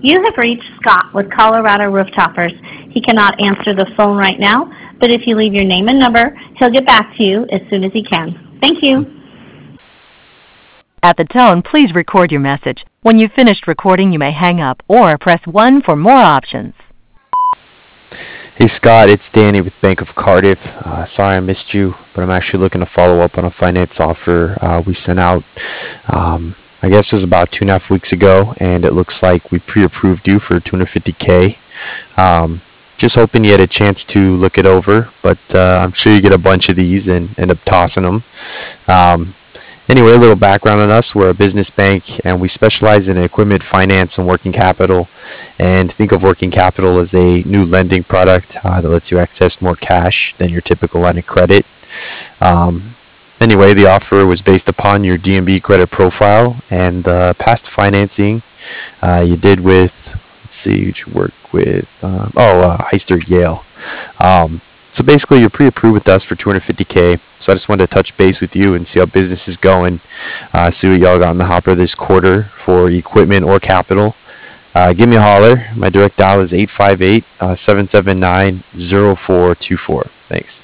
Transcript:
You have reached Scott with Colorado Rooftoppers. He cannot answer the phone right now, but if you leave your name and number, he'll get back to you as soon as he can. Thank you. At the tone, please record your message. When you've finished recording, you may hang up or press 1 for more options. Hey Scott, it's Danny with Bank of Cardiff. Sorry I missed you, but I'm actually looking to follow up on a finance offer we sent out. I guess it was about 2.5 weeks ago, and it looks like we pre-approved you for $250K. Just hoping you had a chance to look it over, but I'm sure you get a bunch of these and end up tossing them. Anyway, a little background on us. We're a business bank, and we specialize in equipment finance and working capital. And think of working capital as a new lending product that lets you access more cash than your typical line of credit. Anyway, the offer was based upon your D&B credit profile and past financing you did with, let's see, you work with, Heister Yale. So basically, you're pre-approved with us for $250K. So I just wanted to touch base with you and see how business is going. See what y'all got in the hopper this quarter for equipment or capital. Give me a holler. My direct dial is 858-779-0424. Thanks.